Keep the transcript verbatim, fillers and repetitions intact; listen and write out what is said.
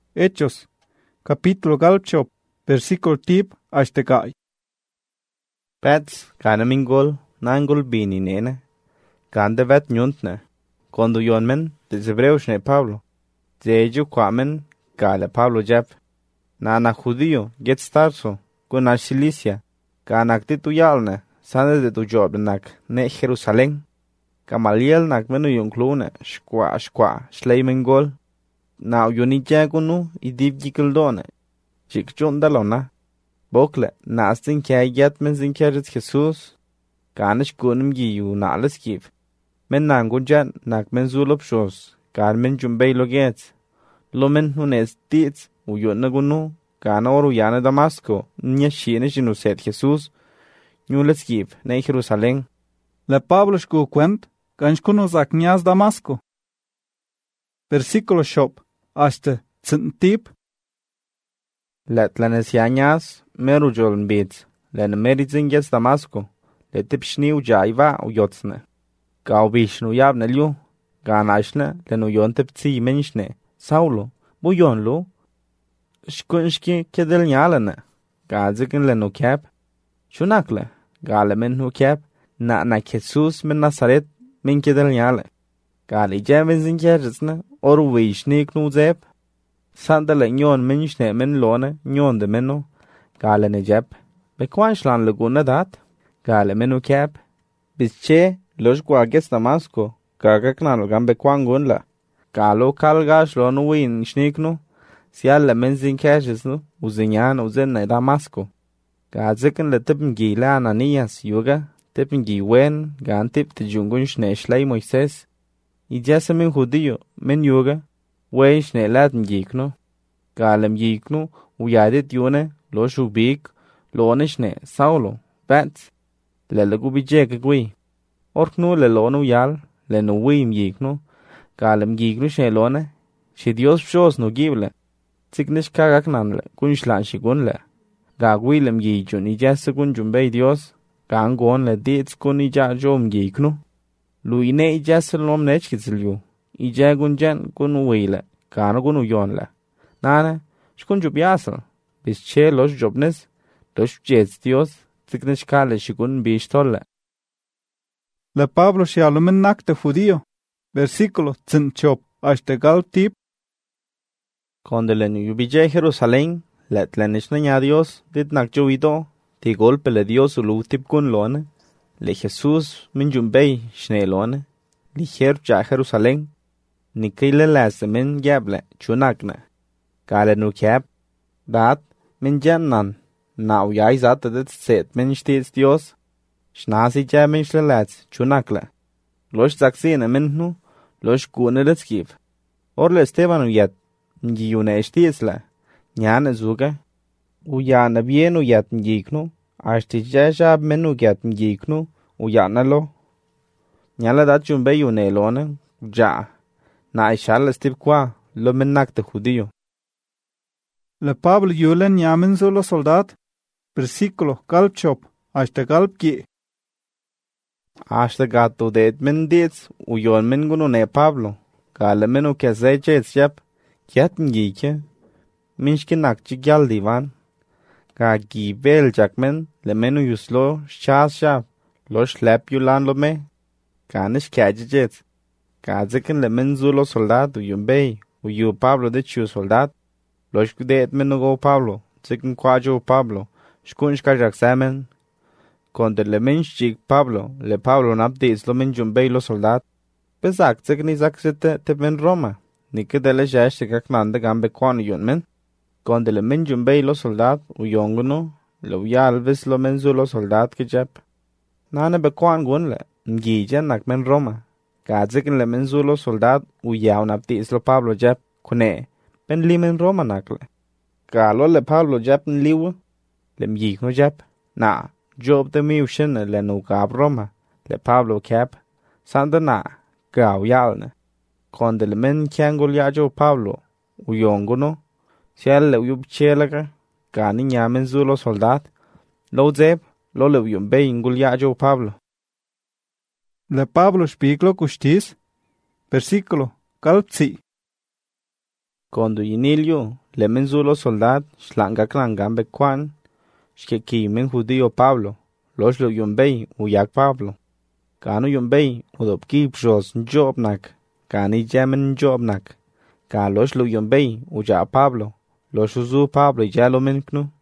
Hechos, capítulo galchop, versículo tip hasta gai. Pets, kana mingol, nangol bini nene, kande vet nyuntne, kondo yonmen, de zebreusne Pablo, zeju kwamen, gale Pablo jep, na na judío, get starso, kuna Cilicia, kanak titu yalne, sande de tu job nak, ne Jerusalén, Gamaliel nak menu yonklune, shkwa shkwa, shlei mingol, na yoni jagunu, idib jikildone, chik chundalona, bokle, nastin kya yatmen zinkerit Jesus, ganish gunum giyu na alles give. Men nangunjan nak men zulop shos, gan men jumbei logets, lomen hunes tits, uyona gunu, gana oru yana Damasco, nya shine jinuset Jesus, nules give, ne Jerusalén. Le Pablo shku kwent, ganshkunu zaknyaz Damasco. Versículo shop, hasta tsintip. Let lanes yanyas, meru joln bits, len meritzin yes Damasco, le tipshni ujaiva uyotsne. Gau bishnu yabne liu, ganashne, len uyon tiptsi menshne, Saulo, buyon lu, shkunshki kedel nyalene, gazikin len ukep, shunakle, gale men ukep, na na Jesus men Nazaret, men kedel nyale. Gali javen zinkeritsne, oru vishni knuzep, Sandale nyon menshne men lone, nyon de menu, gale ne jep, bekwan shlan laguna dat, gale menu kep, bische, losh guages Damasco, gaga knal gam bekwan gunla, galo kalgash lonu win shniknu, sialla men zinkashisnu, uzinyan uzen na Damasco. Gazikin le tipn gila Ananias yuga, tipn giwen, gan tip te jungun shne shlai Moises, ijasa men judío, men yuga, Weish ne latin yiknu, galem yiknu, uyadit yune, lo shubik, lo nishne, Saulo, bats, le lagu bijek gui. Orknu le lonu yal, le no wim yiknu, galem yiknu she lone, she Dios shos no gible, zignish kagaknanle, kunshlan shigunle, gagwilem yijun, ijasa gun jumbei Dios, gangon le dits kun ija jom yiknu, luine ijasa lom nechkitzilyu. Ijagun jan kun wile, kana kun uyonle. Nane, shkun jubiasel, bis che los jobnes, los jets Dios, ziknish kale shkun bishtolle. Le Pablo shi alumen nakte judío. Versículo tzinchop, hasta gal tip. Conde le yubije Jerusalén, let lenishna Dios, dit nak juido, ti golpe le Dios ulu tip kun lone, le Jesus min jumbei shne lone, liger ja Jerusalén, Nikile las min yable, chunakne. Gale nu kep, dat, min jannan, na uyai zat dit set min stets Dios, shnasi ja min shlelats, chunakle. Losh zaksine min nu, losh gune dit skiv. Orle Esteban uyat, njiyune stetsle, nyane zuge, uyane bien uyat njiknu, ashti jashab min uyat njiknu, uyane lo. Nyale dat chumbe yune lone, ja. Na ishal stip kwa, lo men nakte judío. Le Pablo yulen yamen solo soldat. Versículo galchop, hasta galpki. Hasta gato de men dits, uyon men gunu ne Pablo. Gale menu ke zaychets yap, kiat ngike. Minshki nakchi gyal divan. Ga gibel jakmen, le menu yuslo, shas shap. Lo shlep yulan lo me. Ganish kajijets. Gazikin le menzulo soldat uyumbei, uyu Pablo de chiu soldat, loshku de etmenugo Pablo, zikin kwajo Pablo, shkunsh kajak samen, konde le menshjik Pablo, le Pablo napdis lo men jumbei lo soldat, bezak zikin izak zite te men Roma, nike de le jash tikak nande gambe kwan yunmen, konde le men jumbei lo soldat, uyonguno, le uyalvis lo menzulo soldat kijep, nane be kwan gunle, ngije nak men Roma, Gazikin le menzulo soldat uyaw napti islo Pablo jep kune pen limen Roma nakle. Galo le Pablo jep nliwa le mjikno jep na job de miushin le nukab Roma le Pablo kep sanda na gaw yalne. Konde le men kiangol yajo Pablo uyonguno siel le uyub chelaga gani nya menzulo soldat lo zeb lo le uyumbe ingul yajo Pablo. Le Pablo spiglo kustis. Versículo galpsi. Kondo yinilyo, le menzulo soldad, shlangaklan gambe kwan, shkeki men judío Pablo, los lo yombei uyak Pablo. Kanu yombei udopki pjos njobnak, kani jamen njobnak, ka los lo yombei uja Pablo, los uzu Pablo yalo menknu.